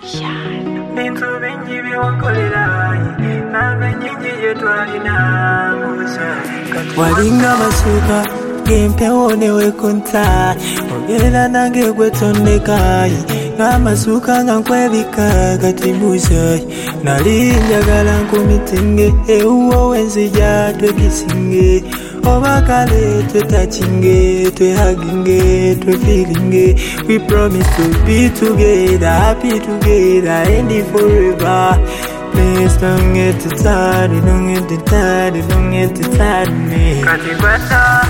Bintu bingi byewakolerayi nave nyingi gyetwalina musa walinga masuka gempewo newekunta ogera nange gwetondekayi ng'amasuka nga nkwebika kati busayi nali njagala nkumitinge ewuwo wenzija twekisinge oba kale twetakinge twehaginge twefilinge we promise to be together happy together and forever. Please don't get too tired, don't get too tired, don't get too tired of me. Kati kwata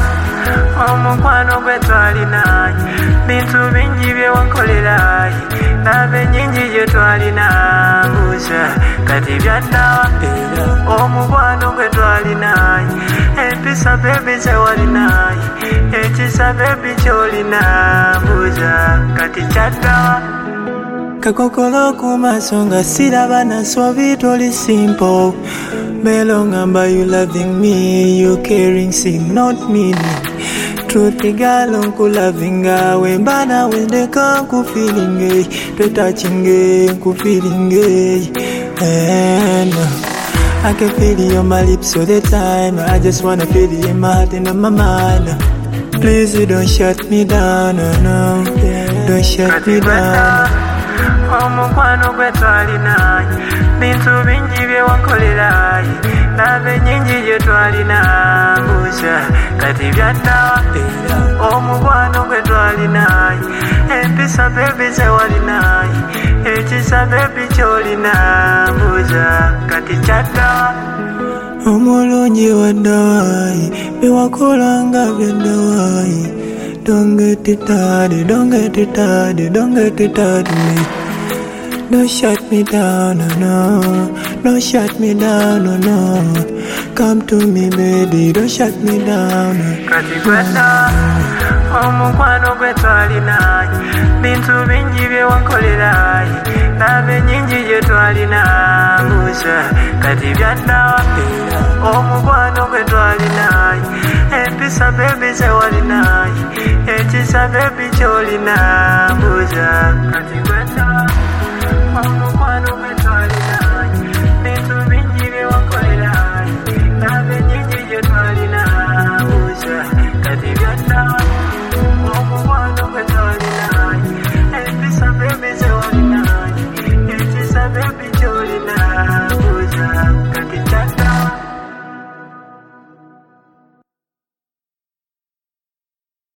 omukwano gwetwalinayi bintu bingi byewakolerayi nave nyingi gyetwalina busa kati byaddawa omukwano gwetwalinayi empisa bebi zewalinayi ekisa bebi kyolina busa kati kyaddawa kakokolo kumaso nga siraba naso bitoli simple belongamba you loving me you caring sin not meaning truth igalo nkulavinga wembana wendeka nkufeelinge twetachinge nkufeelinge and I can feel you on my lips all the time I just wanna feel you in my heart and on my mind. Please you don't shut me down, no, don't shut me down. Omukwano gwetwalinayi bintu bingi byewakolerayi nave nyingi gyetwalina busa kati byaddawa omukwano gwetwalinayi empisa bebi zewalinayi ekisa bebi kyolina busa kati kyaddawa omulungi waddawayi byewakolanga byaddawayi. Don't get it tired, don't get it tired, don't get it tired of me. Don't shut me down, no, no. Don't shut me down, no, no. Come to me, baby, don't shut me down. Kati kwata omukwano gwetwalinayi bintu bingi byewakolerayi nave nyingi gyetwalina busa kati byaddawa omukwano gwetwalinayi empisa bebi zewalinayi ekisa bebi kyolina busa kati